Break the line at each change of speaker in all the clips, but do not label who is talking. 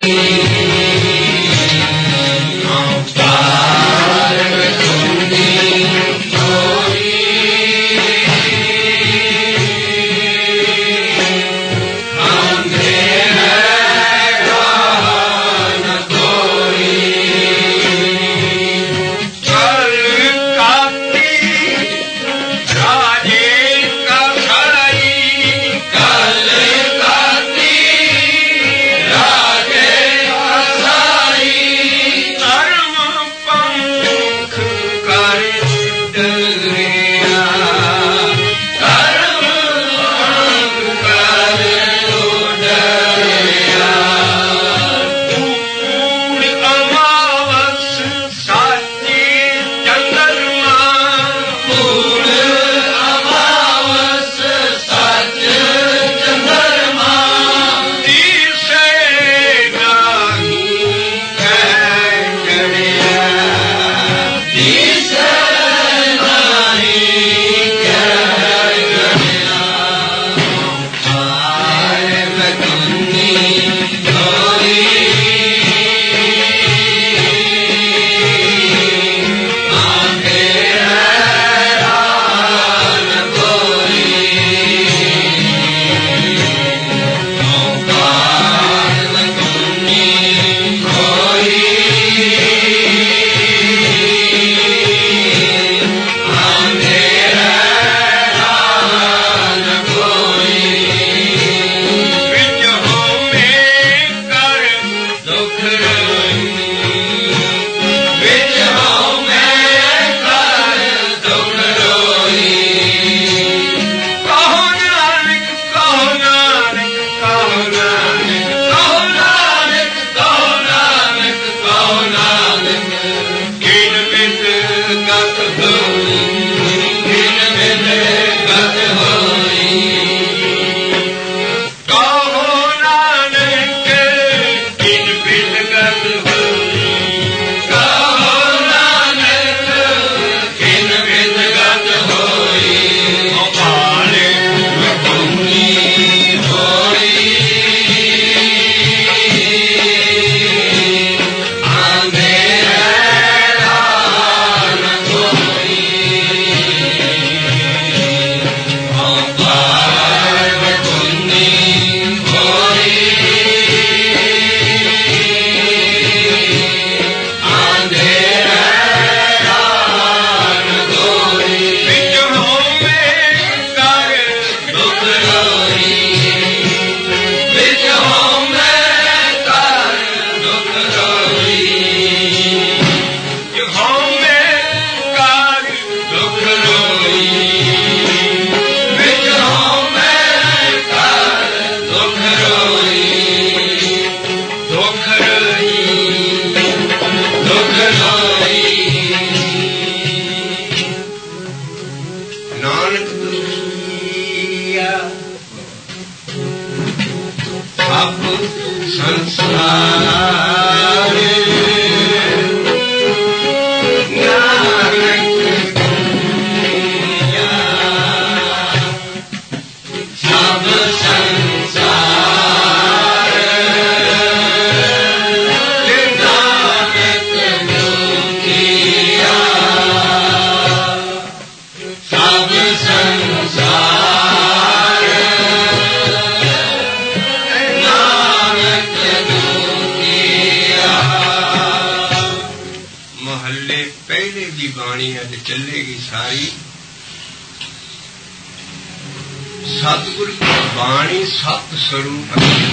सतगुर बाणी सत स्वरूप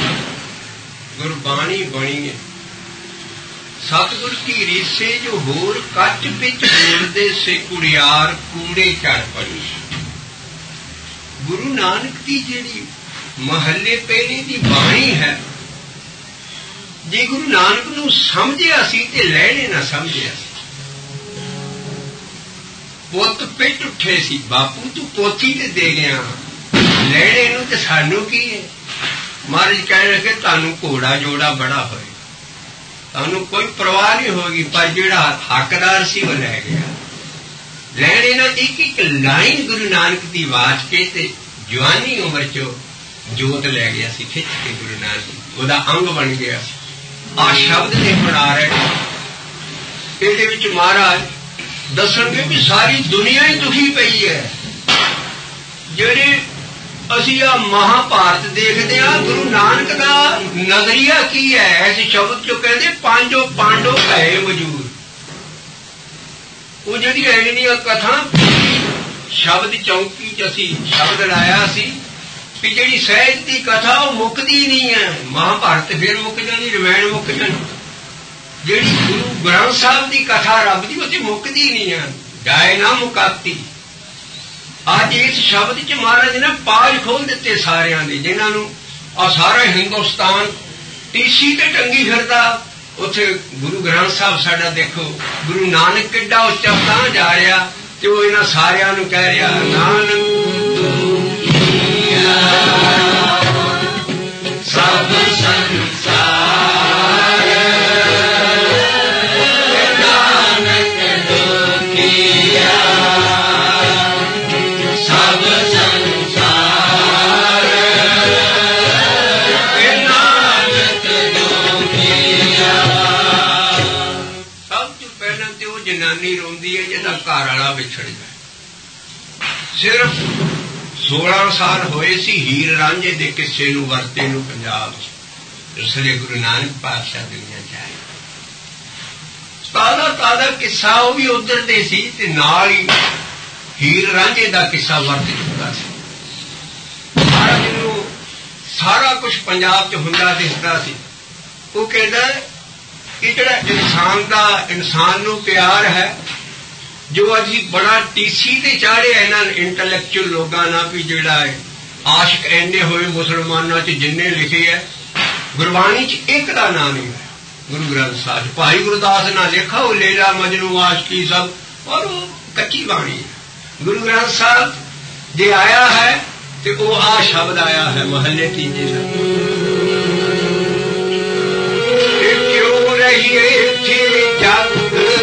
गुरबाणी बनी है। सतगुर की रीसे जो होर कच बिच बोलदे से कुड़ियार कूड़े चढ़ पड़ी। गुरु नानक की जिहड़ी महल्ले पहले की बाणी है, जे गुरु नानक नूं समझिया सी ते लहणे ना समझिया सी। पुत पिट उठे सी, बापू तू पोथी ते दे गया, लहणे नूं ते सानू की है। महाराज कह लगे तुहानू घोड़ा जोड़ा बड़ा होए, तुहानू कोई परवाह नहीं होगी, पर जिहड़ा हकदार सी वो लै गया। लहणे ना एक एक लाइन गुरु नानक दी वाच के ते जवानी उम्र चो जोत लै गया सी, खिच के गुरु नानक ओदा अंग बन गया। ਆ ਸ਼ਬਦ ਨੇ ਬਣਾ ਰਹੇ ਨੇ। ਇਹਦੇ ਵਿੱਚ ਮਹਾਰਾਜ ਦੱਸਣਗੇ ਵੀ ਸਾਰੀ ਦੁਨੀਆ ਹੀ ਦੁਖੀ ਪਈ ਹੈ। ਜਿਹੜੇ ਅਸੀਂ ਆ ਮਹਾਭਾਰਤ ਦੇਖਦੇ ਹਾਂ, ਗੁਰੂ ਨਾਨਕ ਦਾ ਨਜ਼ਰੀਆ ਕੀ ਹੈ ਇਸ ਸ਼ਬਦ ਚੋਂ? ਕਹਿੰਦੇ ਪੰਜੋ ਪਾਂਡੋ ਭਏ ਮਜੂਰ। ਉਹ ਜਿਹੜੀ ਐਨੀਆਂ ਕਥਾ ਸ਼ਬਦ ਚੌਂਕੀ 'ਚ ਅਸੀਂ ਸ਼ਬਦ ਲਾਇਆ ਸੀ ਵੀ ਜਿਹੜੀ ਸਹਿਜ ਦੀ ਕਥਾ ਉਹ ਮੁੱਕਦੀ ਨਹੀਂ ਹੈ। ਮਹਾਭਾਰਤ ਫਿਰ ਮੁੱਕ ਜਾਣੀ, ਰਮਾਇਣ ਮੁੱਕ ਜਾਣੀ। ਜਿਹੜੀ ਗੁਰੂ ਗ੍ਰੰਥ ਸਾਹਿਬ ਦੀ ਕਥਾ ਰੱਬ ਦੀ, ਉਹ ਤੇ ਮੁੱਕਦੀ ਨਹੀਂ ਹੈ, ਜਾਏ ਨਾ ਮੁਕਾਤੀ। ਅੱਜ ਇਸ ਸ਼ਬਦ 'ਚ ਮਹਾਰਾਜ ਨੇ ਪਾਜ ਖੋਲ ਦਿੱਤੇ ਸਾਰਿਆਂ ਦੇ, ਜਿਨ੍ਹਾਂ ਨੂੰ ਆ ਸਾਰਾ ਹਿੰਦੁਸਤਾਨ ਟੀਸੀ ਤੇ ਟੰਗੀ ਫਿਰਦਾ। ਉੱਥੇ ਗੁਰੂ ਗ੍ਰੰਥ ਸਾਹਿਬ ਸਾਡਾ ਦੇਖੋ, ਗੁਰੂ ਨਾਨਕ ਕਿੱਡਾ ਉੱਚਾ ਤਾਂ ਜਾ ਰਿਹਾ ਤੇ ਉਹ ਇਹਨਾਂ ਸਾਰਿਆਂ ਨੂੰ ਕਹਿ ਰਿਹਾ, ਨਾਨਕ ਸਭ ਸੰਸਾਰ ਨਾਨਕ ਦੁਖੀਆ, ਸਭ ਸੰਸਾਰ ਨਾਨਕ ਦੁਖੀਆ। ਸਭ ਤੋਂ ਪਹਿਲਾਂ ਤੇ ਉਹ ਜਨਾਨੀ ਰੋਂਦੀ ਹੈ ਜਿਹਦਾ ਘਰ ਵਾਲਾ ਵਿਛੜ ਗਿਆ। ਸਿਰਫ 16 ਸਾਲ ਹੋਏ ਸੀ ਹੀਰ ਰਾਂਝੇ ਦੇ ਕਿੱਸੇ ਨੂੰ ਵਰਤੇ ਨੂੰ ਪੰਜਾਬ 'ਚ, ਇਸ ਲਈ ਗੁਰੂ ਨਾਨਕ ਪਾਤਸ਼ਾਹ ਦੁਨੀਆ 'ਚ ਆਏ। ਤਾਜ਼ਾ ਕਿੱਸਾ ਉਹ ਵੀ ਉੱਧਰ ਦੇ ਸੀ ਤੇ ਨਾਲ ਹੀ ਹੀਰ ਰਾਂਝੇ ਦਾ ਕਿੱਸਾ ਵਰਤ ਚੁੱਕਾ ਸੀ। ਮਹਾਰਾਜ ਨੂੰ ਸਾਰਾ ਕੁਝ ਪੰਜਾਬ 'ਚ ਹੁੰਦਾ ਦਿਸਦਾ ਸੀ। ਉਹ ਕਹਿੰਦਾ ਕਿ ਜਿਹੜਾ ਇਨਸਾਨ ਨੂੰ ਪਿਆਰ ਹੈ, ਜੋ ਅਸੀਂ ਬੜਾ ਟੀਸੀ ਤੇ ਚਾੜਿਆ ਇਹਨਾਂ ਇੰਟੈਲੈਕਚੁਅਲ ਲੋਕਾਂ ਨਾਲ ਵੀ ਜਿਹੜਾ ਹੈ ਆਸ਼ਿਕ ਇੰਨੇ ਹੋਏ ਮੁਸਲਮਾਨਾਂ 'ਚ ਜਿੰਨੇ ਲਿਖੇ ਹੈ, ਗੁਰਬਾਣੀ 'ਚ ਇੱਕ ਦਾ ਨਾਂ ਨਹੀਂ ਹੈ। ਗੁਰੂ ਗ੍ਰੰਥ ਸਾਹਿਬ ਭਾਈ ਗੁਰਦਾਸ ਨਾਲ ਲਿਖਾ ਉਹ ਲੇਲਾ ਮਜਨੂ ਆਸ਼ਕੀ ਸਭ, ਔਰ ਉਹ ਕੱਚੀ ਬਾਣੀ ਹੈ। ਗੁਰੂ ਗ੍ਰੰਥ ਸਾਹਿਬ ਜੇ ਆਇਆ ਹੈ ਤੇ ਉਹ ਆ ਸ਼ਬਦ ਆਇਆ ਹੈ ਮਹੱਲੇ ਤੀਜੇ ਦਾ, ਕਿਉਂ ਰਹੀਏ ਇੱਥੇ ਜਗ,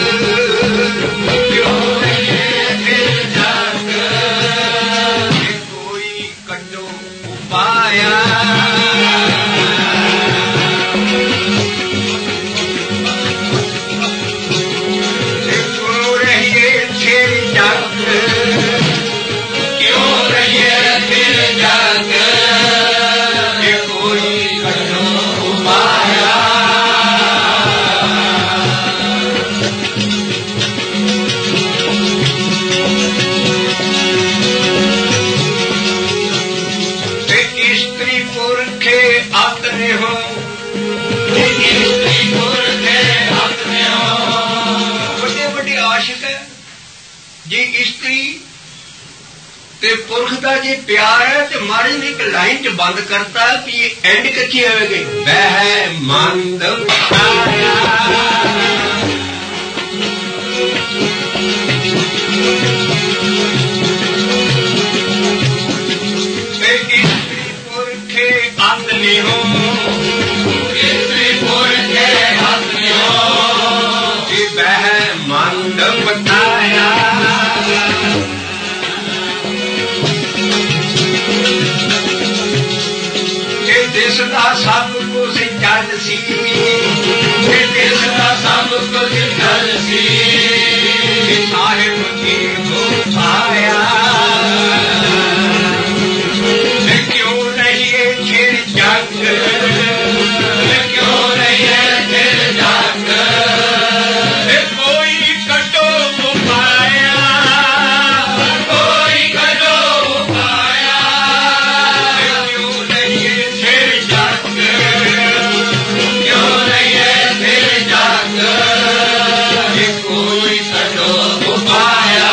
ਤੇ ਪੁਰਖ ਦਾ ਜੇ ਪਿਆਰ ਹੈ ਤੇ ਮਹਾਰਾਜ ਨੇ ਇੱਕ ਲਾਈਨ 'ਚ ਬੰਦ ਕਰਤਾ ਕਿ ਇਹ ਐਂਡ ਕਿੱਥੇ ਆਵੇਗੀ, ਬਹਿ ਮੰਦ ਪਤਾਇਆ। ਇਸਤਰੀ ਪੁਰਖੇ ਅੰਤ ਲਿਓ, ਇਸਤਰੀ ਪੁਰਖੇ ਅੰਤ ਲਿਓ, ਜੀ ਬਹਿ ਮੰਦ ਪਤਾਇਆ। ਦਿਸਦਾ ਸਭ ਕੁਝ ਜਲ ਸੀ, ਦਿਸਦਾ ਸਭ ਕੁਝ ਜਲ ਸੀ, ਸਾਹਿਬ ਕੀ ਹੋ ਪਾਇਆ। ਕਿਉਂ ਰਹੀਏ ਛਿੜ ਜਗ, ਕਿਉਂ ਰਹੀਏ ਛਿੜ ਜਗ, ਕੋਈ ਕੱਢੋ ਉਪਾਇਆ, ਕੋਈ ਕੱਢੋ ਉਪਾਇਆ। ਕਿਉਂ ਰਹੀਏ ਛਿੜ ਜਗ, ਕਿਉਂ ਰਹੀਏ ਛਿੜ ਜਗ, ਕੋਈ ਕੱਢੋ ਉਪਾਇਆ।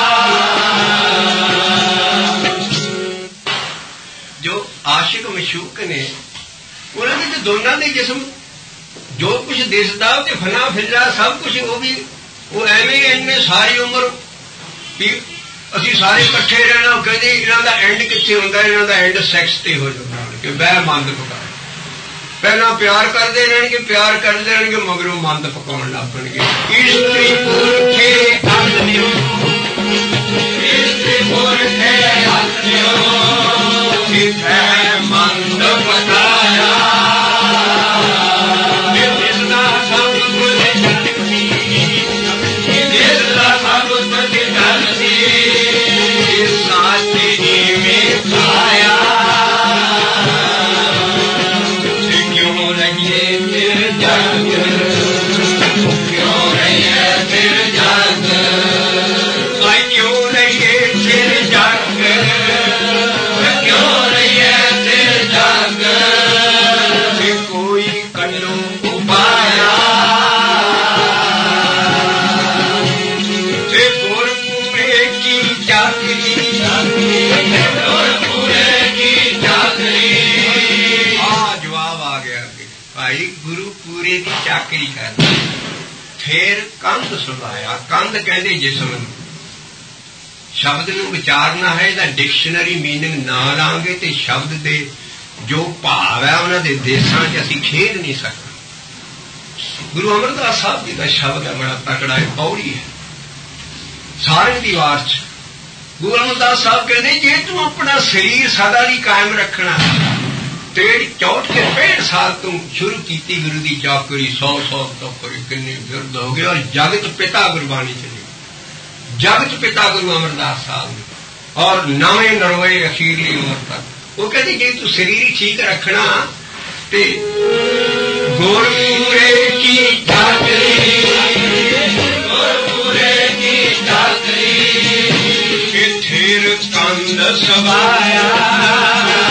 ਜੋ ਆਸ਼ਿਕ ਮਸ਼ੂਕ ਨੇ ਉਹਨਾਂ ਦੇ ਦੋਨਾਂ ਦੇ ਜਿਸਮ ਜੋ ਕੁਝ ਦਿਸਦਾ ਤੇ ਫਨਾ ਫਿਰਦਾ ਸਭ ਕੁਝ ਉਹ ਐਵੇਂ ਇੰਨੇ ਸਾਰੀ ਉਮਰ ਵੀ ਅਸੀਂ ਸਾਰੇ ਇਕੱਠੇ ਰਹਿਣਾ। ਉਹ ਕਹਿੰਦੇ ਇਹਨਾਂ ਦਾ ਐਂਡ ਕਿੱਥੇ ਹੁੰਦਾ, ਇਹਨਾਂ ਦਾ ਐਂਡ ਸੈਕਸ ਤੇ ਹੋ ਜਾਂਦਾ ਕਿ ਬਹਿ ਮੰਦ ਪਕਾ। ਪਹਿਲਾਂ ਪਿਆਰ ਕਰਦੇ ਰਹਿਣਗੇ, ਪਿਆਰ ਕਰਦੇ ਰਹਿਣਗੇ, ਮਗਰੋਂ ਮੰਦ ਪਕਾਉਣ ਲੱਗ ਪਣਗੇ। ਇਸਤਰੀ ਪੁਰਖੇ ਅੰਤ ਲਿਓ, ਇਸਤਰੀ ਪੁਰਖੇ ਅੰਤ ਲਿਓ, ਬਹਿ ਮੰਦ ਪਕਾਇਆ। ਚਾਕਰੀ ਕਰਦਾ। ਫੇਰ ਕੰਧ ਸੁਣਾਇਆ। ਕੰਧ ਕਹਿੰਦੇ ਜਿਸਮ ਨੂੰ। ਸ਼ਬਦ ਨੂੰ ਵਿਚਾਰਨਾ ਹੈ, ਇਹਦਾ ਡਿਕਸ਼ਨਰੀ ਮੀਨਿੰਗ ਨਾ ਲਾਂਗੇ ਤੇ ਸ਼ਬਦ ਦੇ ਜੋ ਭਾਵ ਹੈ ਉਹਨਾਂ ਦੇ ਦੇਸਾਂ 'ਚ ਅਸੀਂ ਖੇਡ ਨਹੀਂ ਸਕਦੇ। ਗੁਰੂ ਅਮਰਦਾਸ ਸਾਹਿਬ ਜੀ ਦਾ ਸ਼ਬਦ ਹੈ ਬੜਾ ਤਕੜਾ ਹੈ, ਪੌੜੀ ਹੈ ਸਾਰੇ ਦੀ ਵਾਰ 'ਚ। ਗੁਰੂ ਅਮਰਦਾਸ ਸਾਹਿਬ ਕਹਿੰਦੇ ਜੇ ਤੂੰ ਆਪਣਾ ਸਰੀਰ ਸਦਾ ਲਈ ਕਾਇਮ ਰੱਖਣਾ, 64 ਸਾਲ ਤੋਂ ਸ਼ੁਰੂ ਕੀਤੀ ਗੁਰੂ ਦੀ ਚਾਕਰੀ, 100 ਤੱਕ ਕਿੰਨੇ ਬਿਰਧ ਹੋ ਗਏ। ਔਰ ਜਗਤ ਪਿਤਾ ਗੁਰਬਾਣੀ ਚਲੀ, ਜਗਤ ਪਿਤਾ ਗੁਰੂ ਅਮਰਦਾਸ ਸਾਹਿਬ ਨੇ, ਔਰ ਨਵੇਂ ਨਰੋਏ ਅਖੀਰਲੀ ਉਮਰ ਤੱਕ। ਉਹ ਕਹਿੰਦੀ ਜੇ ਤੂੰ ਸਰੀਰ ਠੀਕ ਰੱਖਣਾ ਤੇ ਗੁਰਪੂਰੇ ਕੀ ਚਾਕਰੀ, ਗੁਰਪੂਰੇ ਕੀ ਚਾਕਰੀ, ਕਿਥੇਰ ਕੰਧ ਸਵਾਇਆ,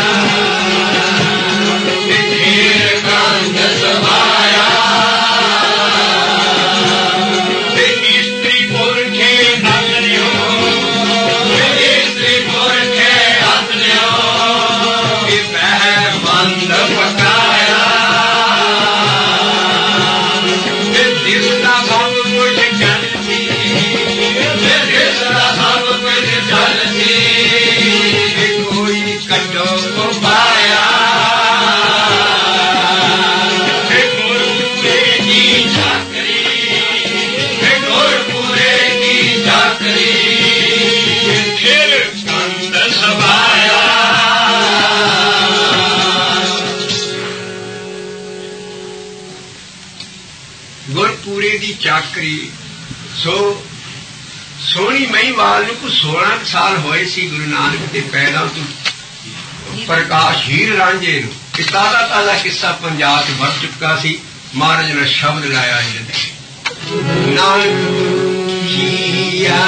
ਚਾਕਰੀ। ਸੋ ਸੋਹਣੀ ਮਹੀਂਵਾਲ ਨੂੰ ਕੋਈ 16 ਸਾਲ ਹੋਏ ਸੀ ਗੁਰੂ ਨਾਨਕ ਦੇ ਪੈਰਾਂ ਤੋਂ ਪ੍ਰਕਾਸ਼ ਹੀਰ ਰਾਂਝੇ ਨੂੰ। ਇਹ ਤਾਜ਼ਾ ਕਿੱਸਾ ਪੰਜਾਬ 'ਚ ਵਰ ਚੁੱਕਾ ਸੀ। ਮਹਾਰਾਜ ਨੇ ਸ਼ਬਦ ਲਾਇਆ ਇਹਦੇ ਨਾਨਕ ਜੀਆ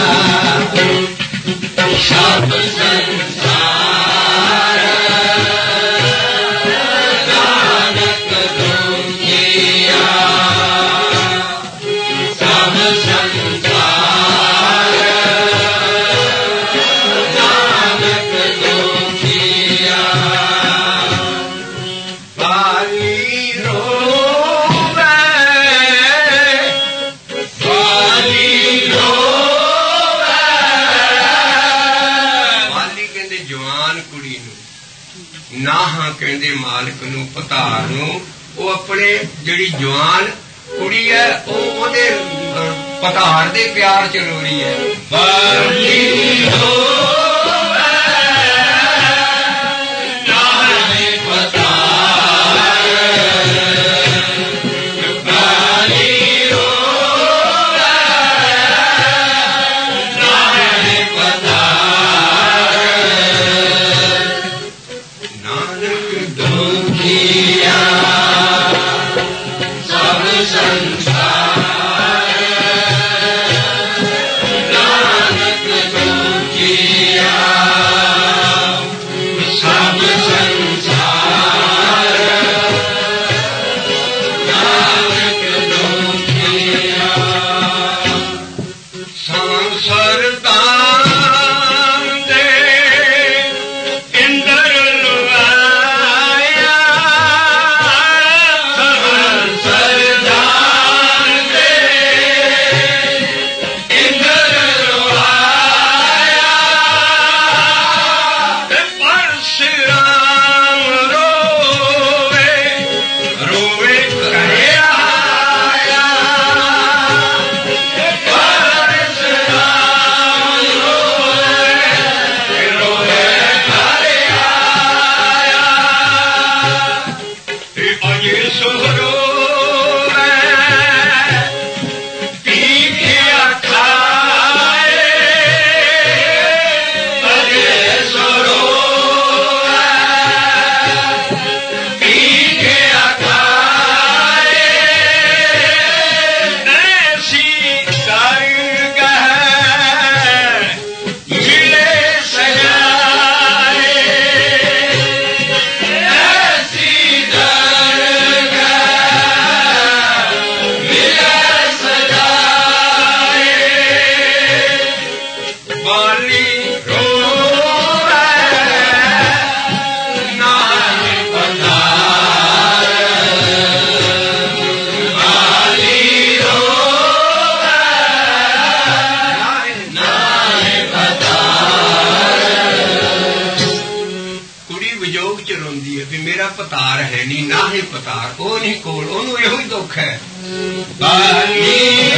ਸਭ ਸੰਸਾਰ ਕਹਿੰਦੇ ਮਾਲਕ ਨੂੰ ਪਧਾਰ ਨੂੰ। ਉਹ ਆਪਣੇ ਜਿਹੜੀ ਜਵਾਨ ਕੁੜੀ ਹੈ ਉਹਦੇ ਪਧਾਰ ਦੇ ਪਿਆਰ ਚ ਰੋ ਰਹੀ ਹੈ। ਉਹ ਨਹੀਂ ਕੋਲ, ਉਹਨੂੰ ਇਹੋ ਹੀ ਦੁੱਖ ਹੈ। ਬਾਲੀ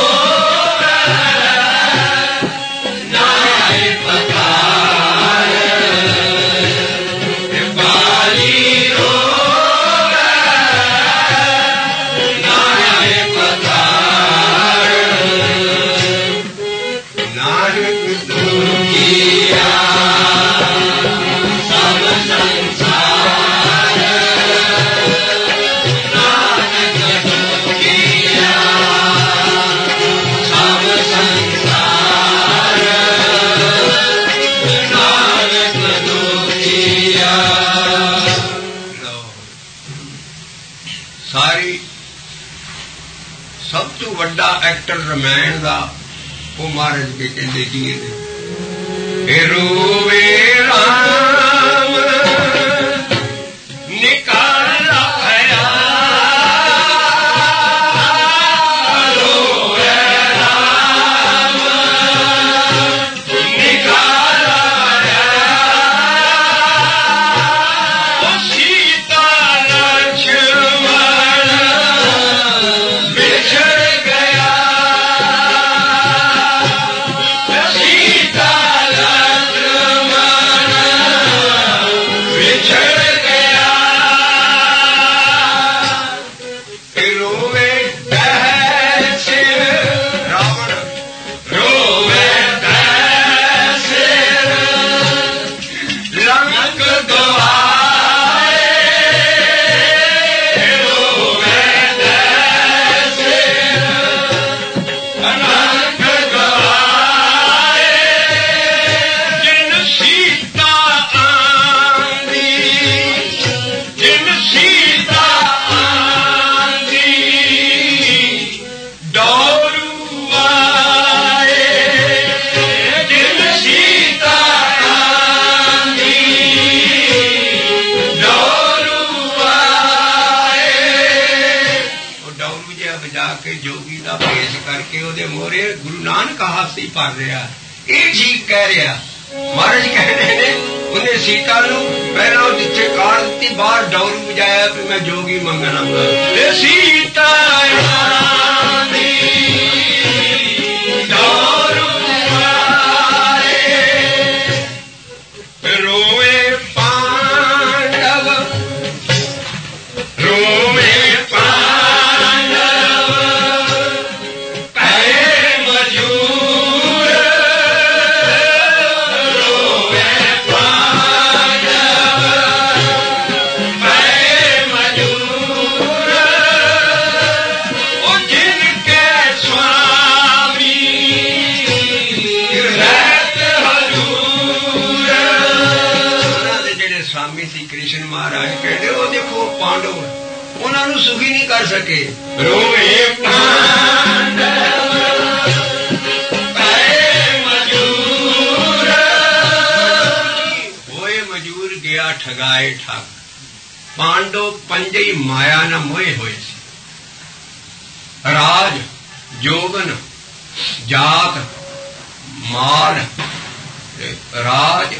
ਵੱਡਾ ਐਕਟਰ ਰਮਾਇਣ ਦਾ ਉਹ ਮਹਾਰਾਜ ਕੇ ਕਹਿੰਦੇ ਜੀ ਇਹ ਰੋਵੇ ਰਾਮ ਨਿਕਾਲਾ ਆਇਆ ਰੋਵੇ ਰਾਮ ਨਿਕਾਲਾ ਆਇਆ ਉਹ ਸੀਤਾ ਲਛਮਣ ਵਿਛੜ ਭਰ ਰਿਹਾ। ਇਹ ਠੀਕ ਕਹਿ ਰਿਹਾ। ਮਹਾਰਾਜ ਕਹਿੰਦੇ ਨੇ ਉਹਨੇ ਸੀਤਾ ਨੂੰ ਪਹਿਲਾਂ ਉਹ ਜਿੱਥੇ ਕਾੜ ਦਿੱਤੀ ਬਾਹਰ ਡੌਰੂ ਵਜਾਇਆ ਵੀ ਮੈਂ ਜੋਗੀ ਮੰਗਣ ਆਉਂਦਾ। ਇਹ ਸੀਤਾ ਦੀ ਡੌਰੂ ਵਾਏ ਰੋਵੇ ਪਾਂਡਵ ਰੋਵੇ ਮਹਾਰਾਜ ਕਹਿੰਦੇ ਉਹ ਦੇਖੋ ਪਾਂਡਵ ਉਹਨਾਂ ਨੂੰ ਸੁਖੀ ਨਹੀਂ ਕਰ ਸਕੇ। ਰੋਵੇ ਪਾਂਡਵ ਪਏ ਮਜੂਰ ਹੋਏ ਮਜੂਰ ਗਿਆ ਠਗਾਏ ਠੱਗ। ਪਾਂਡਵ ਪੰਜੇ ਹੀ ਮਾਇਆ ਨਾਲ ਮੋਏ ਹੋਏ ਸੀ। ਰਾਜ ਜੋਗਨ ਜਾਤ ਮਾਲ ਰਾਜ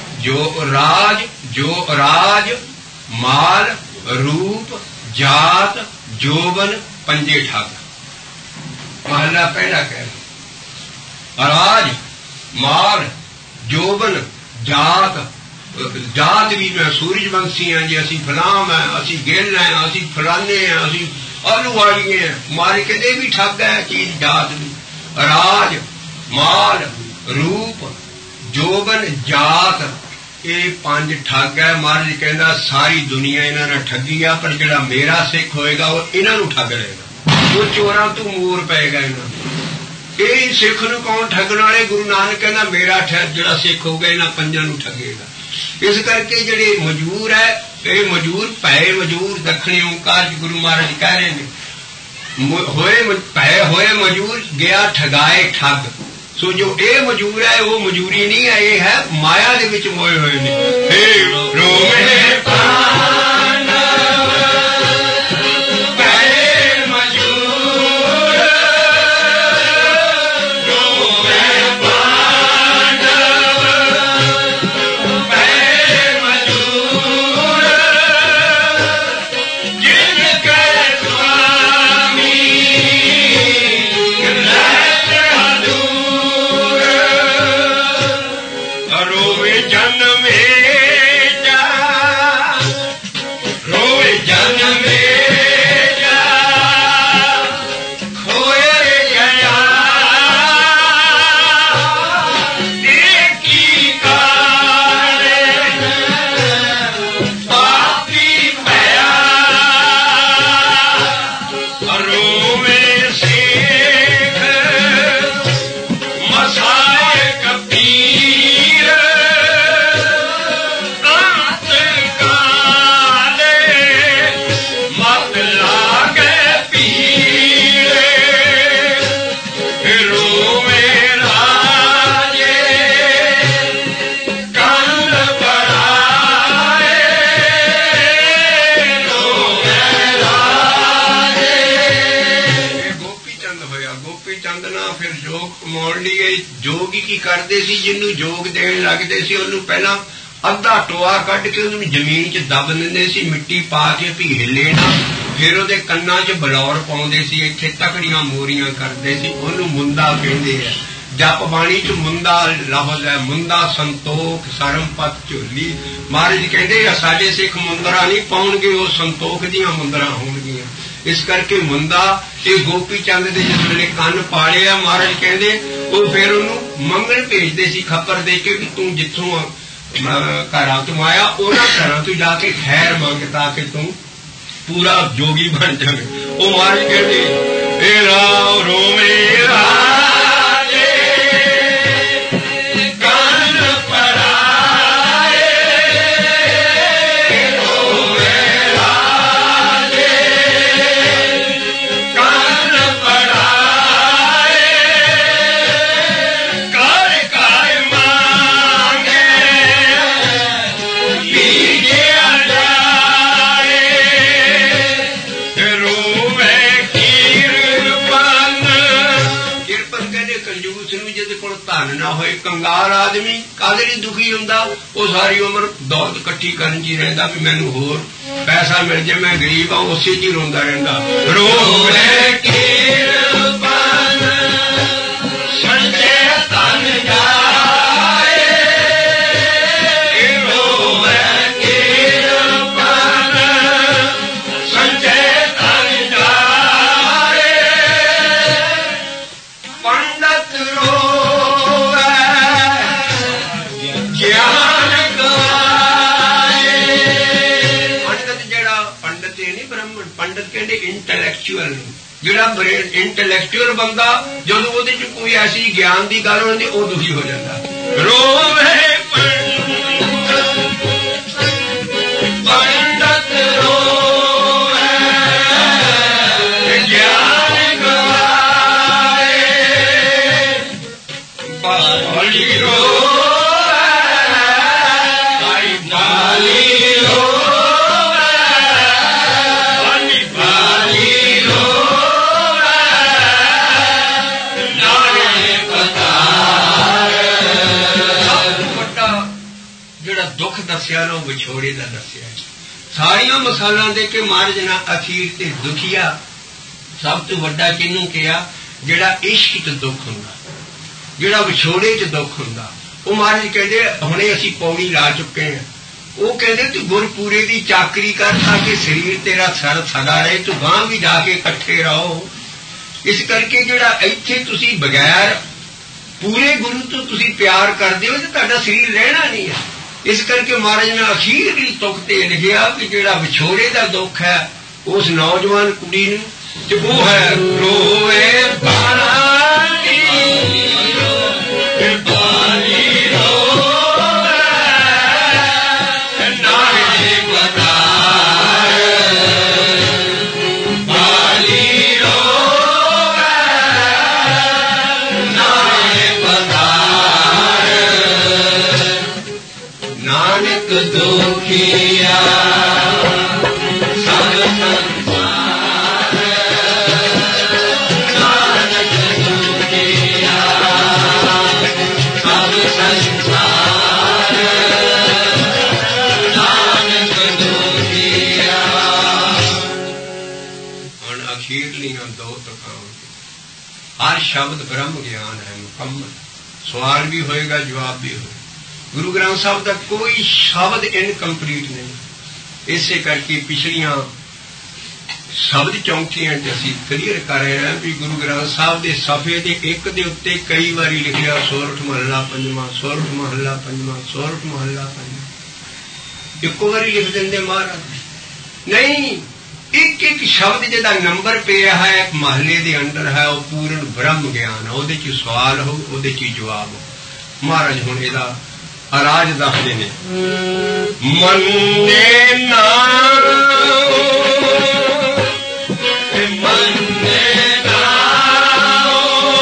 ਮਾਲ ਰੂਪ ਜਾਤ ਜੋਬਨ ਪੰਜੇ ਠੱਗ। ਮਹਲਾ ਪਹਿਲਾ ਕਹਿ ਰਾਜ ਮਾਲ ਜੋਬਨ ਜਾਤ ਵੀ ਮੈਂ ਸੂਰਜਵੰਸ਼ੀ ਹਾਂ ਜੀ, ਅਸੀਂ ਫਲਾਮ ਹੈ, ਅਸੀਂ ਗਿੱਲ ਹੈ, ਅਸੀਂ ਫਲਾਨੇ ਹਾਂ, ਅਸੀਂ ਆਲੂ ਵਾਲੀਏ ਹਾਂ। ਮਾਰੇ ਕਹਿੰਦੇ ਵੀ ਠੱਗ ਹੈ ਚੀਜ਼ ਜਾਤ ਵੀ। ਰਾਜ ਮਾਲ ਰੂਪ ਜੋਬਨ ਜਾਤ ਇਹ ਪੰਜ ਠੱਗ ਹੈ। ਮਹਾਰਾਜ ਕਹਿੰਦਾ ਸਾਰੀ ਦੁਨੀਆ ਇਹਨਾਂ ਨਾਲ ਠੱਗੀ ਆ, ਪਰ ਜਿਹੜਾ ਮੇਰਾ ਸਿੱਖ ਹੋਏਗਾ ਉਹ ਇਹਨਾਂ ਨੂੰ ਠੱਗ ਲਏਗਾ। ਉਹ ਚੋਰਾਂ ਤੋਂ ਮੂਰ ਪਏਗਾ ਇਹਨਾਂ ਨੂੰ। ਇਹ ਸਿੱਖ ਨੂੰ ਕੌਣ ਠੱਗਣ ਵਾਲੇ? ਗੁਰੂ ਨਾਨਕ ਕਹਿੰਦਾ ਮੇਰਾ ਜਿਹੜਾ ਸਿੱਖ ਹੋਊਗਾ ਇਹਨਾਂ ਪੰਜਾਂ ਨੂੰ ਠੱਗੇਗਾ। ਇਸ ਕਰਕੇ ਜਿਹੜੇ ਮਜੂਰ ਹੈ ਇਹ ਮਜੂਰ ਭੈ ਮਜੂਰ ਦੱਖਣੀ ਓਂਕਾਰ ਗੁਰੂ ਮਹਾਰਾਜ ਕਹਿ ਰਹੇ ਨੇ ਹੋਏ ਭੈ ਹੋਏ ਮਜੂਰ ਗਿਆ ਠਗਾਏ ਠੱਗ। ਸੋ ਜੋ ਇਹ ਮਜੂਰ ਹੈ ਉਹ ਮਜੂਰੀ ਨਹੀਂ ਹੈ, ਇਹ ਹੈ ਮਾਇਆ ਦੇ ਵਿੱਚ ਮੋਏ ਹੋਏ ਨੇ। ਰੋਵੇ ਫਿਰ ਜੋਗ ਕਮਾਉਣ ਲਈ ਜੋਗ ਹੀ ਕੀ ਕਰਦੇ ਸੀ, ਜਿਹਨੂੰ ਜੋਗ ਦੇਣ ਲੱਗਦੇ ਸੀ ਉਹਨੂੰ ਪਹਿਲਾਂ ਅੱਧਾ ਟੋਆ ਕੱਢ ਕੇ ਉਹਨੂੰ ਜ਼ਮੀਨ 'ਚ ਦੱਬ ਦਿੰਦੇ ਸੀ, ਮਿੱਟੀ ਪਾ ਕੇ ਵੀ ਹਿੱਲੇ ਨਾ। ਫਿਰ ਉਹਦੇ ਕੰਨਾਂ 'ਚ ਬਲੌਰ ਪਾਉਂਦੇ ਸੀ, ਇੱਥੇ ਤਕੜੀਆਂ ਮੋਰੀਆਂ ਕਰਦੇ ਸੀ, ਉਹਨੂੰ ਮੁੰਦਾ ਕਹਿੰਦੇ ਆ। ਜਪ ਬਾਣੀ 'ਚ ਮੁੰਦਾ ਲਫ਼ਜ਼ ਹੈ, ਮੁੰਦਾ ਸੰਤੋਖ ਸਰਮਪਤ ਝੋਲੀ। ਮਹਾਰਾਜ ਕਹਿੰਦੇ ਆ ਸਾਡੇ ਸਿੱਖ ਮੁੰਦਰਾ ਨਹੀਂ ਪਾਉਣਗੇ, ਉਹ ਸੰਤੋਖ ਦੀਆਂ ਮੁੰਦਰਾਂ ਹੋਣਗੀਆਂ। ਇਸ ਕਰਕੇ ਮੁੰਦਾ ਇਹ ਗੋਪੀ ਚੰਦ ਦੇ ਜਿਸ ਵੇਲੇ ਕੰਨ ਪਾੜੇ ਆ, ਮਹਾਰਾਜ ਕਹਿੰਦੇ ਉਹ ਫਿਰ ਉਹਨੂੰ ਮੰਗਣ ਭੇਜਦੇ ਸੀ ਖੱਪਰ ਦੇ ਕੇ ਵੀ ਤੂੰ ਜਿੱਥੋਂ ਘਰਾਂ ਤੋਂ ਆਇਆ ਉਹਨਾਂ ਘਰਾਂ ਤੋਂ ਜਾ ਕੇ ਖੈਰ ਮੰਗ ਤਾਂ ਕਿ ਤੂੰ ਪੂਰਾ ਜੋਗੀ ਬਣ ਜਾਵੇ। ਉਹ ਮਹਾਰਾਜ ਕਹਿੰਦੇ ਇਹ ਰਾਮ ਰੋਮੇ ਰਾਜੇ ਕੰਨ ਪਰਾਏ, ਰੋਮੇ ਰਾਜੇ ਕੰਨ ਪਰਾਏ, ਕਰ ਕਰ ਮੰਗੇ ਪੀਜਿਆ ਜਾਏ, ਰੋਵੇ ਕੀਰਪਨ ਕਹਿੰਦੇ ਕੰਜੂਸ ਨੂੰ ਜਿਹਦੇ ਕੋਲ ਧਨ ਨਾ ਹੋਏ, ਕੰਗਾਲ ਆਦਮੀ ਕਾਹਦੇ ਲਈ ਦੁਖੀ ਹੁੰਦਾ, ਉਹ ਸਾਰੀ ਉਮਰ ਦੌਲਤ ਇਕੱਠੀ ਕਰਨ 'ਚ ਹੀ ਰਹਿੰਦਾ ਵੀ ਮੈਨੂੰ ਹੋਰ ਪੈਸਾ ਮਿਲ ਜਾਏ, ਮੈਂ ਗਰੀਬ ਹਾਂ, ਉਸੇ 'ਚ ਹੀ ਰੋਂਦਾ ਰਹਿੰਦਾ। ਰੋਵੇ ਕੀਰਪਨ ਸੰਜੇ ਧਨ ਜਾਏ, ਰੋਵੇ ਕੀਰਪਨ ਸੰਜੇ ਧਨ ਜਾਏ, ਪੰਡਤ ਰੋਵੇ ਗਿਆਨ ਗਾਏ। ਪੰਡਤ ਜਿਹੜਾ ਪੰਡਤ ਇਹ ਨਹੀਂ ਬ੍ਰਾਹਮਣ, ਪੰਡਤ ਕਹਿੰਦੇ ਇੰਟੈਲੈਕਚੁਅਲ ਨੂੰ, ਜਿਹੜਾ ਇੰਟੈਲੈਕਚੁਅਲ ਬੰਦਾ ਜਦੋਂ ਉਹਦੇ 'ਚ ਕੋਈ ਐਸੀ ਗਿਆਨ ਦੀ ਗੱਲ ਹੁੰਦੀ ਉਹ ਦੁਖੀ ਹੋ ਜਾਂਦਾ। ਰੋਵੇ ਪੰਡਤ ਰੋਵੇ ਗਿਆਨ ਗਾਏ, ਬਾਲੀ ਰੋਵੇ ਬਾਲੀ ਰੋਵੇ, ਬਾਲੀ ਰੋਵੇ, ਨਾਲੇ ਪਤਾਰ। ਸਭ ਤੋਂ ਵੱਡਾ ਜਿਹੜਾ ਦੁੱਖ ਦੱਸਿਆ ਨਾ ਉਹ ਵਿਛੋੜੇ ਦਾ ਦੱਸਿਆ। ਸਾਰੀਆਂ ਮਿਸਾਲਾਂ ਦੇ ਕੇ ਮਹਾਰਾਜ ਨੇ ਅਖੀਰ ਤੇ ਦੁਖੀਆ ਸਭ ਤੋਂ ਵੱਡਾ ਕਿਹਨੂੰ ਕਿਹਾ, ਜਿਹੜਾ ਇਸ਼ਕ 'ਚ ਦੁੱਖ ਹੁੰਦਾ, ਜਿਹੜਾ ਵਿਛੋੜੇ 'ਚ ਦੁੱਖ ਹੁੰਦਾ। ਉਹ ਮਹਾਰਾਜ ਕਹਿੰਦੇ ਹੁਣੇ ਅਸੀਂ ਪੌੜੀ ਲਾ ਚੁੱਕੇ ਹਾਂ, ਉਹ ਕਹਿੰਦੇ ਤੂੰ ਗੁਰਪੂਰੇ ਦੀ ਚਾਕਰੀ ਕਰ ਤਾਂ ਕਿ ਸਰੀਰ ਤੇਰਾ ਸਰ ਸਦਾ ਰਹੇ, ਤੂੰ ਗਾਂ ਵੀ ਜਾ ਕੇ ਇਕੱਠੇ ਰਹੋ। ਇਸ ਕਰਕੇ ਜਿਹੜਾ ਇੱਥੇ ਤੁਸੀਂ ਬਗੈਰ ਪੂਰੇ ਗੁਰੂ ਤੋਂ ਤੁਸੀਂ ਪਿਆਰ ਕਰਦੇ ਹੋ ਤੇ ਤੁਹਾਡਾ ਸਰੀਰ ਰਹਿਣਾ ਨਹੀਂ ਹੈ। ਇਸ ਕਰਕੇ ਮਹਾਰਾਜ ਨੇ ਅਖੀਰਲੀ ਤੁਕ ਤੇ ਲਿਖਿਆ ਕਿ ਜਿਹੜਾ ਵਿਛੋੜੇ ਦਾ ਦੁੱਖ ਹੈ ਉਸ ਨੌਜਵਾਨ ਕੁੜੀ ਨੂੰ, ਤੇ ਉਹ ਹੈ ਰੋਵੇ ਬਾਣੀ ਬਾਣੀ ਰੋਵੇ ਨਾਲੇ ਪਤਾਰ, ਬਾਣੀ ਰੋਵੇ ਨਾਲੇ ਪਤਾਰ, ਨਾਨਕ ਦੁਖੀਆ ਸਭ ਸੰਸਾਰ, ਨਾਨਕ ਦੁਖੀਆ ਸਭ ਸੰਸਾਰ, ਨਾਨਕ ਦੁਖੀਆ। ਹੁਣ ਅਖੀਰਲੀਆਂ ਦੋ ਤੁਕਾਂ, ਹਰ ਸ਼ਬਦ ਬ੍ਰਹਮ ਗਿਆਨ ਹੈ ਮੁਕੰਮਲ। ਸਵਾਲ ਵੀ ਹੋਏਗਾ, ਜਵਾਬ ਵੀ ਹੋਏਗਾ। ਗੁਰੂ ਗ੍ਰੰਥ ਸਾਹਿਬ ਦਾ ਕੋਈ ਸ਼ਬਦ ਇਨਕੰਪਲੀਟ ਨਹੀਂ। ਇਸੇ ਕਰਕੇ ਪਿਛਲੀਆਂ ਸ਼ਬਦ ਚੌਂਕੀਆਂ 'ਚ ਅਸੀਂ ਕਲੀਅਰ ਕਰ ਰਹੇ ਹਾਂ ਵੀ ਗੁਰੂ ਗ੍ਰੰਥ ਸਾਹਿਬ ਦੇ ਸਫ਼ੇ ਦੇ ਇੱਕ ਦੇ ਉੱਤੇ ਕਈ ਵਾਰੀ ਲਿਖਿਆ ਸੋਰਠ ਮਹੱਲਾ ਪੰਜਵਾਂ, ਸੋਰਠ ਮਹੱਲਾ ਪੰਜਵਾਂ, ਸੋਰਠ ਮਹੱਲਾ ਪੰਜਵਾਂ। ਇੱਕੋ ਵਾਰੀ ਲਿਖ ਦਿੰਦੇ ਮਹਾਰਾਜ ਨਹੀਂ, ਇੱਕ ਇੱਕ ਸ਼ਬਦ ਜਿਹਦਾ ਨੰਬਰ ਪਿਆ ਹੈ ਇੱਕ ਮਹੱਲੇ ਦੇ ਅੰਦਰ ਹੈ, ਉਹ ਪੂਰਨ ਬ੍ਰਹਮ ਗਿਆਨ ਹੈ। ਉਹਦੇ 'ਚ ਸਵਾਲ ਹੋ, ਉਹਦੇ 'ਚ ਜਵਾਬ ਹੋ। ਮਹਾਰਾਜ ਹੁਣ ਇਹਦਾ ਅਰਾਜ ਦੱਸਦੇ ਨੇ। ਮੰਨੇ ਨਾਮ ਮੰਨੇ ਨਾਮ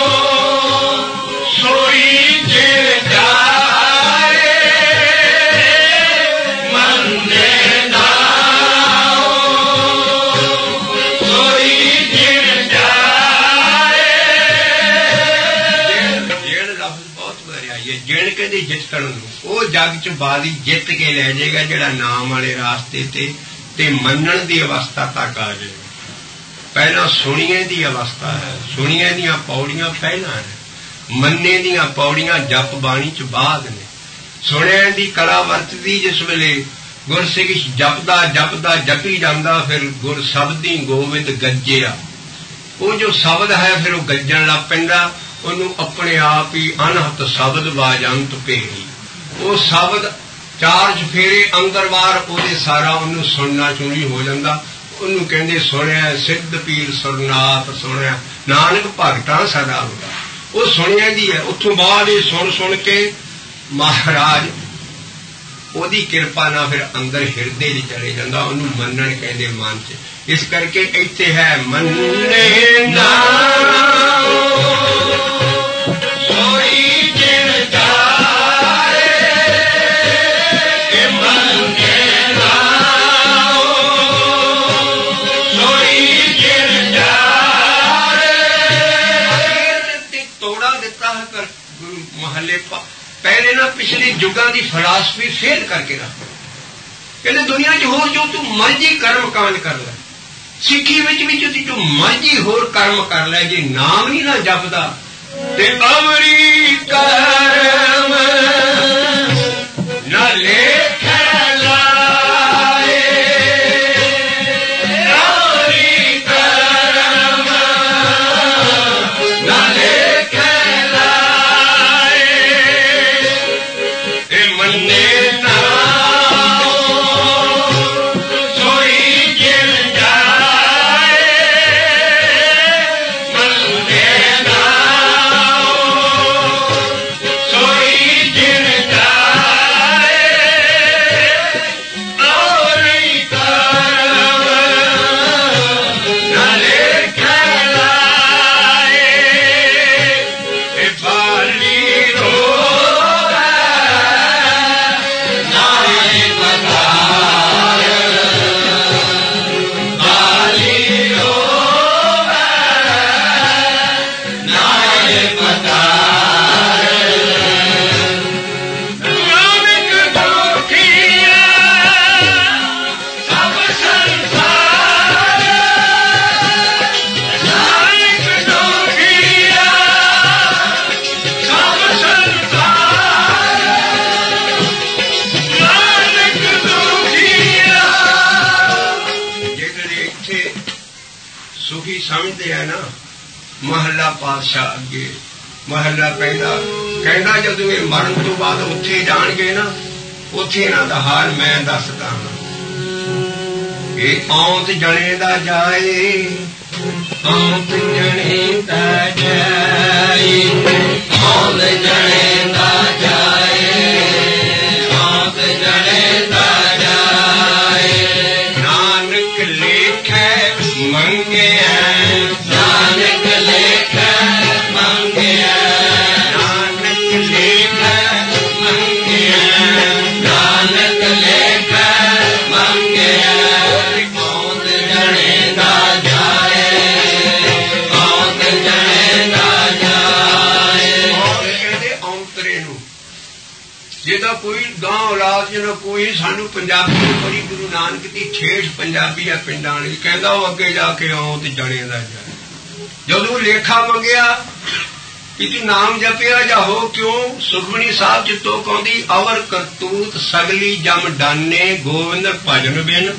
ਸੋਈ ਜੇ ਜਾਏ, ਮੰਨੇ ਨਾਮ ਸੋਈ ਜੇ ਜਾਏ, ਜਿਣ ਕਹਿੰਦੇ ਜਿੱਤਣ ਨੂੰ, ਉਹ ਜੱਗ ਚ ਬਾਦੀ ਜਿੱਤ ਕੇ ਲੈ ਜਾਏਗਾ ਜਿਹੜਾ ਨਾਮ ਵਾਲੇ ਰਾਸਤੇ ਤੇ ਮੰਨਣ ਦੀ ਅਵਸਥਾ ਤੱਕ ਆ ਜਾਏਗਾ। ਪਹਿਲਾਂ ਸੁਣੀਏ ਦੀ ਅਵਸਥਾ ਹੈ, ਸੁਣੀਏ ਦੀਆਂ ਪੌੜੀਆਂ ਪਹਿਲਾਂ ਹੈ, ਮੰਨੇ ਦੀਆਂ ਪੌੜੀਆਂ ਜਪ ਬਾਣੀ ਚ ਬਾਅਦ ਨੇ। ਸੁਣਿਆ ਦੀ ਕਲਾ ਵਰਤਦੀ ਜਿਸ ਵੇਲੇ ਗੁਰਸਿੱਖ ਜਪਦਾ ਜਪੀ ਜਾਂਦਾ, ਫਿਰ ਗੁਰ ਸ਼ਬਦੀ ਗੋਬਿੰਦ ਗੱਜਿਆ। ਉਹ ਜੋ ਸ਼ਬਦ ਹੈ ਫਿਰ ਉਹ ਗੱਜਣ ਲੱਗ ਪੈਂਦਾ, ਉਹਨੂੰ ਆਪਣੇ ਆਪ ਹੀ ਅਨਹਤ ਸ਼ਬਦ ਬਾਜੰਤ ਭੇੜੀ। ਉਹ ਸ਼ਬਦ ਚਾਰ ਚਫੇਰੇ ਅੰਦਰ ਬਾਹਰ ਉਹਦੇ ਸਾਰਾ ਉਹਨੂੰ ਸੁਣਨਾ ਚੁਣੀ ਹੋ ਜਾਂਦਾ। ਉਹਨੂੰ ਕਹਿੰਦੇ ਸੁਣਿਆ ਸਿੱਧ ਪੀਰ ਸੁਰਨਾਥ, ਸੁਣਿਆ ਨਾਨਕ ਭਗਤਾਂ ਸਦਾ ਹੁੰਦਾ। ਉਹ ਸੁਣਿਆ ਦੀ ਹੈ। ਉੱਥੋਂ ਬਾਅਦ ਇਹ ਸੁਣ ਕੇ ਮਹਾਰਾਜ ਉਹਦੀ ਕਿਰਪਾ ਨਾਲ ਫਿਰ ਅੰਦਰ ਹਿਰਦੇ 'ਚ ਚਲੇ ਜਾਂਦਾ। ਉਹਨੂੰ ਮੰਨਣ ਕਹਿੰਦੇ ਮਨ 'ਚ। ਇਸ ਕਰਕੇ ਇੱਥੇ ਹੈ ਮੰਨੇ ਨਾ ਸੋਈ ਜਿਨ ਜਾਏ, ਮੰਨੇ ਨਾ ਸੋਈ ਜਿਨ ਜਾਏ। ਤੋੜਾ ਦਿੱਤਾ ਹੈ ਕਰ ਗੁਰੂ ਮਹੱਲੇ ਪਹਿਲੇ ਨਾ ਪਿਛਲੇ ਯੁੱਗਾਂ ਦੀ ਫਿਲਾਸਫੀ ਫੇਲ ਕਰਕੇ ਰੱਖ। ਕਹਿੰਦੇ ਦੁਨੀਆ 'ਚ ਹੋਰ ਜੋ ਤੂੰ ਮਰਜ਼ੀ ਕਰਮ ਕਾਂਡ ਕਰ ਲੈ, ਸਿੱਖੀ ਵਿੱਚ ਵੀ ਜੋ ਮਰਜ਼ੀ ਹੋਰ ਕਰਮ ਕਰ ਲੈ, ਜੇ ਨਾਮ ਨਹੀਂ ਨਾ ਜਪਦਾ ਤੇ ਅਮਰੀ ਕਰਮ ਨਾ ਲੇਖੈ ਲਾਏ, ਅਮਰੀ ਕਰਮ ਨਾ ਲੇਖੈ ਲਾਏ। ਇਹ ਮੰਨੇ ਸਮਝਦੇ ਆ ਨਾ। ਮਹੱਲਾ ਪਾਤਸ਼ਾਹ ਅੱਗੇ ਮਹੱਲਾ ਕਹਿੰਦਾ ਜਦੋਂ ਇਹ ਮਰਨ ਤੋਂ ਬਾਅਦ ਉੱਥੇ ਜਾਣਗੇ ਨਾ, ਉੱਥੇ ਇਹਨਾਂ ਦਾ ਹਾਲ ਮੈਂ ਦੱਸਦਾ ਹਾਂ। ਇਹ ਔਂਤ ਜਣੇ ਦਾ ਜਾਏ, ਔਂਤ ਜਣੇ ਦਾ ਜਾਏ, ਔਂਤ ਜਣੇ ਦਾ ਜਾਏ, ਔਂਤ ਜਣੇ ਦਾ ਜਾਏ। ਨਾਨਕ ਲੇਖੈ ਮੰਗਿਆ, ਨਾਨਕ ਲੇਖੈ ਮੰਗਿਆ, ਨਾਨਕ ਲੇਖੈ ਮੰਗਿਆ, ਨਾਨਕ ਲੇਖੈ ਮੰਗਿਆ। ਔਂਤ ਜਣੇ ਦਾ ਜਾਏ, ਔਂਤ ਜਣੇ ਦਾ ਜਾਏ। ਕਹਿੰਦੇ ਔਂਤਰੇ ਨੂੰ ਜਿਹਦਾ ਕੋਈ ਗਾਂ ਔਲਾਦ ਜਿਹਦਾ ਕੋਈ ਸਾਨੂੰ ਪੰਜਾਬੀ ਬੜੀ ਗੁਰੂ ਨਾਨਕ ਦੀ ਠੇਠ ਪੰਜਾਬੀ ਆ ਪਿੰਡਾਂ ਵਾਲੀ, ਕਹਿੰਦਾ ਉਹ ਅੱਗੇ ਜਾ ਕੇ ਔਂਤ ਜਣੇ ਦਾ ਜਾਏ। ਜਦੋਂ ਲੇਖਾ ਮੰਗਿਆ ਕਿ ਤੂੰ ਨਾਮ ਜਪਿਆ ਜਾਂ ਹੋ ਕਿਉਂ, ਸੁਖਮਨੀ ਸਾਹਿਬ ਚ ਤੋਕ ਆਉਂਦੀ, ਅਵਰ ਕਰਤੂਤ ਸਗਲੀ ਜਮ ਡਾਨੇ ਗੋਬਿੰਦ ਭਜਨ ਬਿਨ।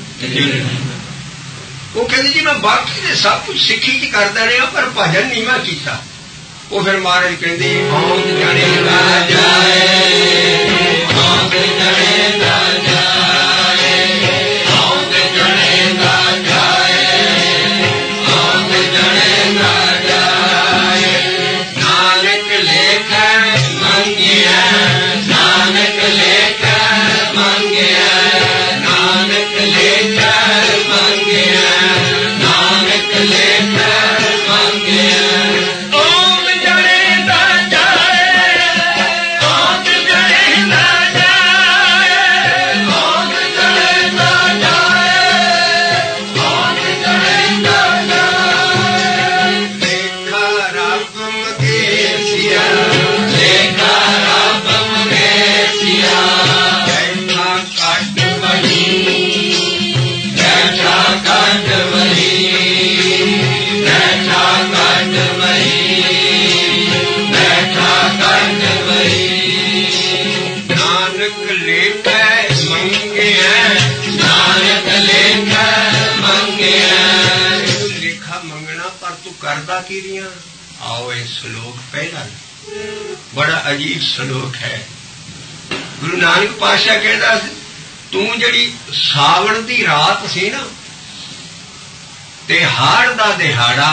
ਉਹ ਕਹਿੰਦੇ ਜੀ ਮੈਂ ਬਾਕੀ ਦੇ ਸਭ ਕੁਝ ਸਿੱਖੀ ਚ ਕਰਦਾ ਰਿਹਾ ਪਰ ਭਜਨ ਨਹੀਂ ਮੈਂ ਕੀਤਾ। ਉਹ ਫਿਰ ਮਹਾਰਾਜ ਕਹਿੰਦੇ ਔਂਤ ਜਣੇ ਦਾ ਜਾਏ, ਔਂਤ ਜਣੇ ਦਾ ਜਾਏ, ਔਂਤ ਜਣੇ ਦਾ ਜਾਏ, ਔਂਤ ਜਣੇ ਦਾ ਜਾਏ। ਨਾਨਕ ਲੇਖੈ ਮੰਗਿਆ, ਨਾਨਕ ਲੇਖੈ ਮੰਗਿਆ, ਨਾਨਕ ਲੇਖੈ ਮੰਗਿਆ, ਨਾਨਕ ਲੇਖੈ ਮੰਗਿਆ। ਔਂਤ ਜਣੇ ਦਾ ਜਾਏ, ਔਂਤ ਜਣੇ पर तू करदा की रिया। आओ ये श्लोक पहला बड़ा अजीब श्लोक है। गुरु नानक पातशाह कहता तू जिहड़ी सावण दी रात सी ना ते हाड़ दा दिहाड़ा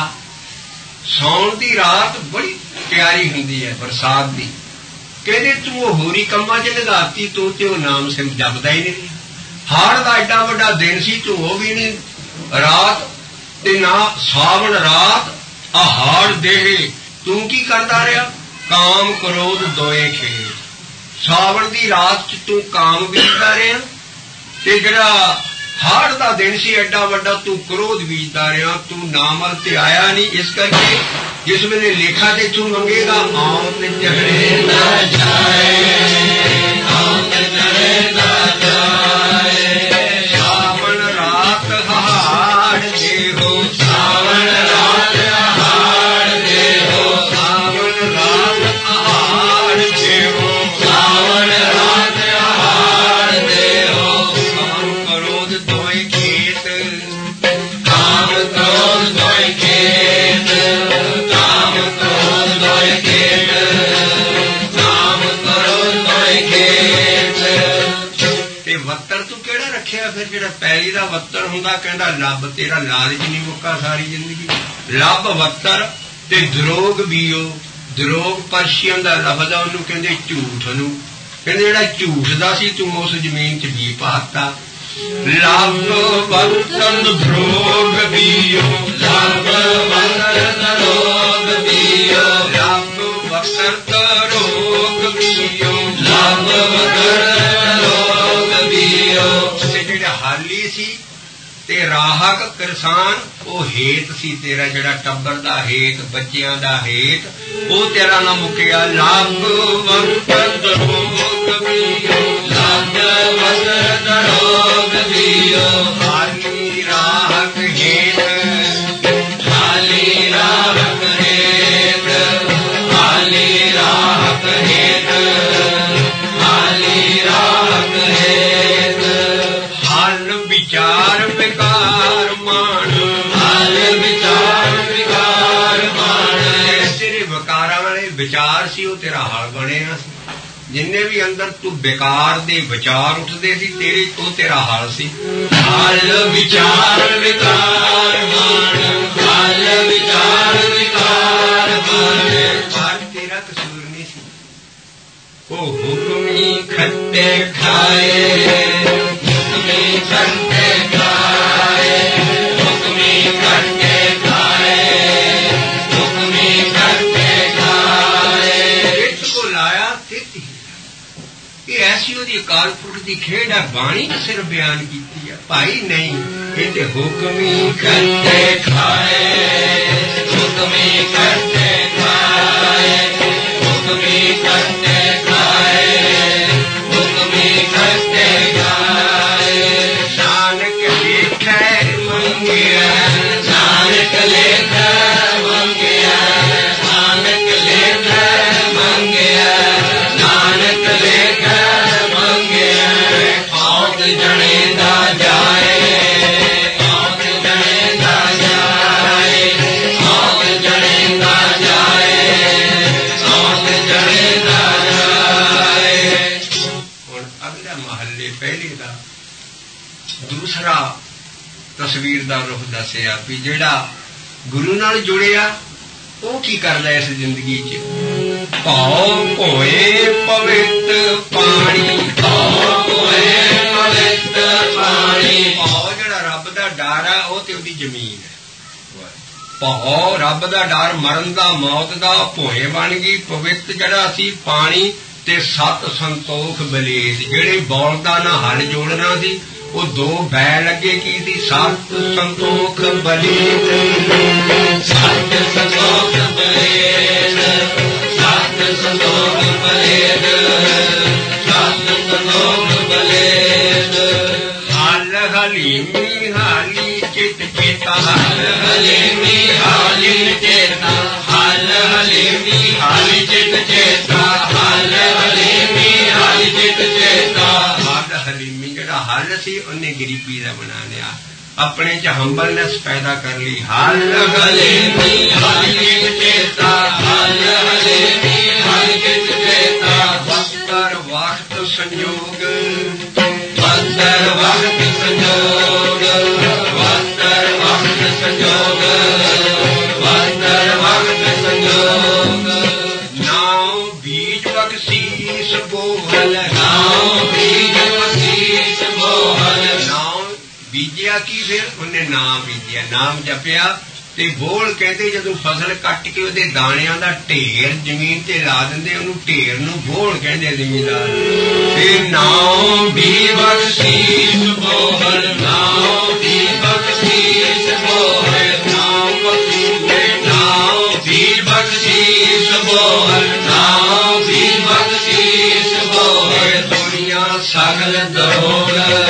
सौण दी रात बड़ी प्यारी हुंदी है बरसात दी। कहते तू होरी कम्मां च लगाती तू ते नाम सिम जपदा ही नहीं। हाड़ दा एडा वड्डा दिन सी तू वो भी नहीं रात ते ना सावण रात आ हाड़ दे तू की करदा रहा काम क्रोध दोए खेत। सावण दी रात च तू काम बीजदा रहा ते जिहड़ा हाड़ दा दिन सी एडा वड्डा तू क्रोध बीजदा रहा। तू नामल ते आया नहीं। इस करके जिस वेले लेखा ते तू मंगेगा आउत चढ़े ना जाए, आउत चढ़े ना जाए। सावण रात हाड़ दे हो, सावण रात हाड़ दे हो, सावण रात हाड़ दे हो, सावण रात हाड़ दे हो। काम क्रोध दोए खेत, काम क्रोध दोए खेत, काम क्रोध दोए खेत, काम क्रोध दोए खेत। ते वत्तर तू केड़ा रखिया फिर जेड़ा पैली दा वत्तर हुंदा कहंदा लभ तेरा लालच नहीं मुक्का सारी जिंदगी। लभ वत्तर ते दरोग बीओ। दरोग परशियन दा लफ्ज़ आ ओनू कहंदे झूठ नू। कहंदे जेड़ा झूठ दा सी तू उस जमीन च बी पाता। लभ वत्तर दरोग बीओ, लभ वत्तर दरोग बीओ, लभ वत्तर दरोग बीओ, लभ वत्तर दरोग बीओ। ते जेड़ा हाली सी ते राहक किसान वो हेत सी तेरा जेड़ा टब्बर दा हेत बच्चियां दा हेत वो तेरा ना मुकिया। लभ वत्तर दरोग बीओ, लभ वत्तर दरोग बीओ। हाली राहक हेत, हाली राहक हेत, हाली राहक हेत, हाली राहक हेत। हल विचार विकार मान, हल विचार विकार मान। तेरे विकारां वाले विचार सी वो तेरा हल बनिया। जिन्ने भी अंदर तू बेकार दे विचार उठदे सी तेरे तो तेरा हल सी। हल विचार विकार मान, हल विचार विकार मान। पर तेरा कसूर नहीं सी। ओ हुक्मी खट्टे खाए, हुक्मी खट्टे खाए, हुक्मी खट्टे खाए, हुक्मी खट्टे खाए। इसको लाया तित ये ऐसी ओदी अकाल पुरख दी खेड है। बाणी ने सिर्फ बयान की है भाई नहीं। कहते हुक्मी खट्टे खाए, हुक्मी खट्टे खाए, हुक्मी खट्टे खाए, हुक्मी खट्टे खाए। नानक लेखै मंगिया, नानक लेखै मंगिया, नानक लेखै मंगिया, नानक लेखै मंगिया। औत जने दा जाए, औत जने दा जाए, औत जने दा जाए, औत जने दा जाए। हुण अगला महल्ले पहले दा दूसरा तस्वीर दा रुख दसिया भी जेड़ा गुरु नाल जुड़िया वो की करदा इस जिंदगी च। भाव होए पवित्र पानी, भाव होए पवित्र पानी। भाव जेड़ा रब दा डर है वो ते ओदी जमीन है। भाव रब दा डर मरण दा मौत दा भोए बन गई। पवित्र जेड़ा सी पानी ते सत संतोख बलेद जेड़े बौलदा ना हल जोड़ना सी वो दो बैल लगे की थी। सत संतोख बलेद, सत संतोख बलेद, सत संतोख बलेद, सत संतोख बलेद। हल हलीमी हाली चित चेता, हल हलीमी हाली चेता, हल हलीमी हाली चित चेता, हल हलीमी हाली चित चेता। हल हलीमी जेड़ा हल सी उन्हें गरीबी का बना लिया। ਆਪਣੇ ਚ ਹੰਬਲਨੈਸ ਪੈਦਾ ਕਰ ਲਈ। ਹਰ ਹਲੇ ਹਰ ਕਿਤ ਚੇਤਾ, ਹਰ ਹਲੇ ਹਰ ਕਿਤ ਚੇਤਾ, ਵਕਤਰ ਵਕਤ ਸੰਯੋਗ, ਵਕਤਰ ਵਕਤ ਸੰਯੋਗ, ਵਕਤਰ ਵਕਤ ਸੰਯੋਗ, ਵਕਤਰ ਵਕਤ ਸੰਯੋਗ। ਨਾਉ ਬੀਜ ਬਖਸ਼ੀਸ਼ ਬੋਹਲ, ਨਾਉ ਬੀਜ ਬਖਸ਼ੀਸ਼ ਬੋਹਲ। ਨਾਉ ਬੀਜਿਆ ਕੀ, ਫਿਰ ਉਹਨੇ ਨਾਮ ਬੀਜਿਆ, ਨਾਮ ਜਪਿਆ ਤੇ ਬੋਲ ਕਹਿੰਦੇ ਜਦੋਂ ਫਸਲ ਕੱਟ ਕੇ ਉਹਦੇ ਦਾਣਿਆਂ ਦਾ ਢੇਰ ਜ਼ਮੀਨ ਤੇ ਲਾ ਦਿੰਦੇ, ਉਹਨੂੰ ਢੇਰ ਨੂੰ ਬੋਲ ਕਹਿੰਦੇ ਜ਼ਿਮੀਂਦਾਰ। ਫਿਰ ਨਾਮ ਵੀ ਬਖਸ਼ੀਸ਼ ਬੋਹਲ, ਨਾਮ ਵੀ ਬਖਸ਼ੀਸ਼ ਬੋਹਲ, ਨਾਮ ਬਖਸ਼ੀਸ਼, ਨਾਮ ਵੀ ਬਖਸ਼ੀਸ਼ ਬੋਹਲ, ਨਾਮ ਵੀ ਬਖਸ਼ੀਸ਼ ਬੋਹਲ। ਦੁਨੀਆ ਸਗਲ ਦਰੋਗ,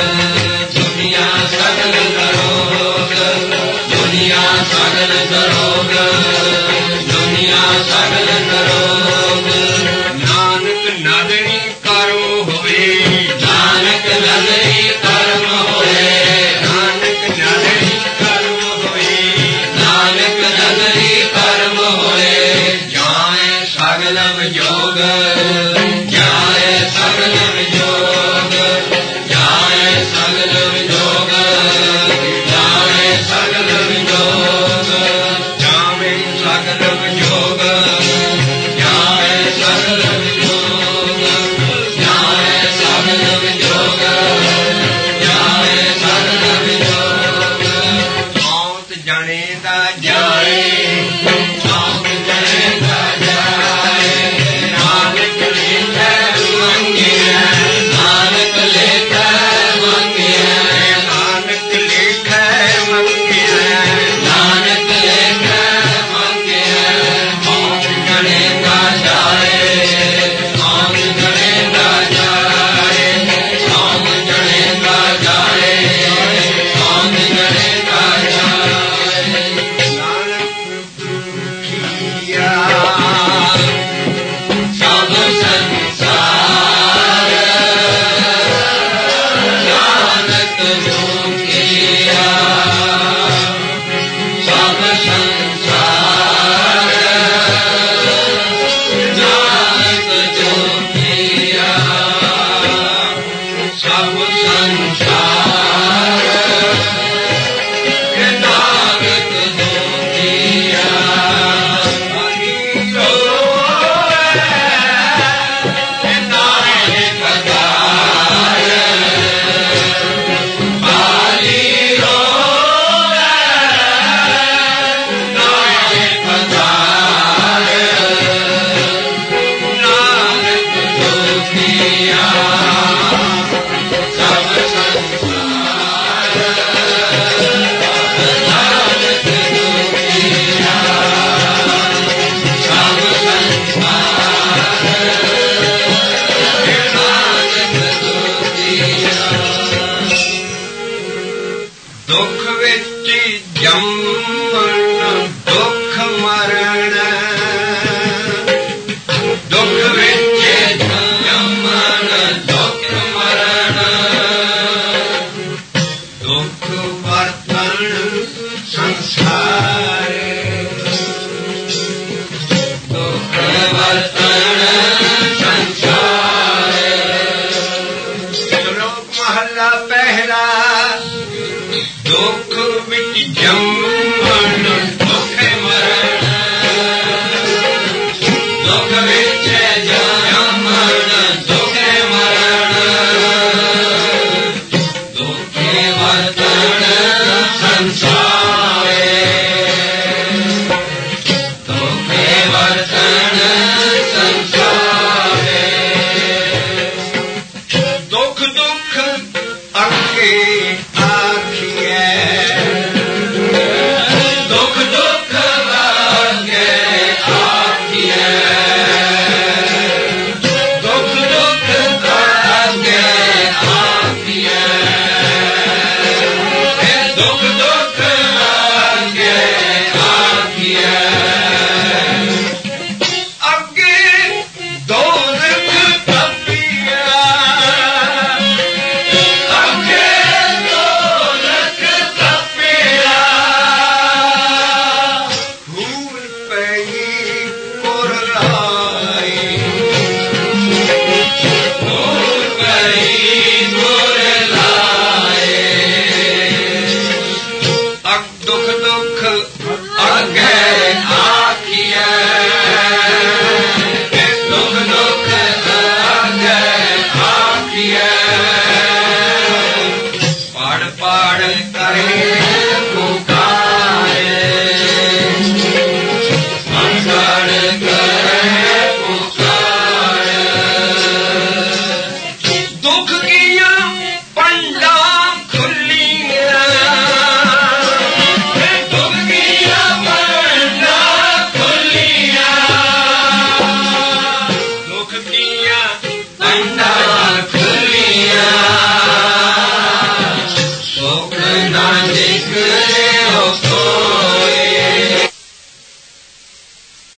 ਦੁਨੀਆ ਸਗਲ ਦਰੋਗ, ਦੁਨੀਆ ਸਗਲ ਦਰੋਗ, ਦੁਨੀਆ ਸਗਲ ਦਰੋਗ। ਨਾਨਕ ਨਦਰੀ ਕਰਮ ਹੋਏ, ਨਾਨਕ ਨਦਰੀ ਕਰਮ ਹੋਏ, ਨਾਨਕ ਨਦਰੀ ਕਰਮ ਹੋਏ, ਨਾਨਕ ਨਦਰੀ ਕਰਮ ਹੋਏ। ਜਾਏ ਸਗਲ ਵਿਜੋਗ, ਜਾਏ ਸਗਲ ਵਿਜੋਗ, ਜਾਏ ਸਗਲ ਵਿਜੋਗ, ਜਾਏ ਸਗਲ ਵਿਜੋਗ, ਜਾਵੇ ਸਗਲ ਵਿਜੋਗ, ਜਾਏ ਸਗਲ ਵਿਜੋਗ, ਜਾਏ ਸਗਲ ਵਿਜੋਗ, ਜਾਏ ਸਗਲ ਵਿਜੋਗ। ਮੌਤ ਜਣੇ ਦਾ ਜਾਏ, ਮੌਤ ਜਣੇ ਦਾ ਜਾਏ, ਨਾਨਕ ਲੇਖੈ ਮੰਗਿਆ, ਨਾਨਕ ਲੇਖੈ ਮੰਗਿਆ, ਨਾਨਕ ਲੇਖੈ ਮੰਗਿਆ, ਨਾਨਕ ਲੇਖੈ ਮੰਗਿਆ, ਦੀਆਂ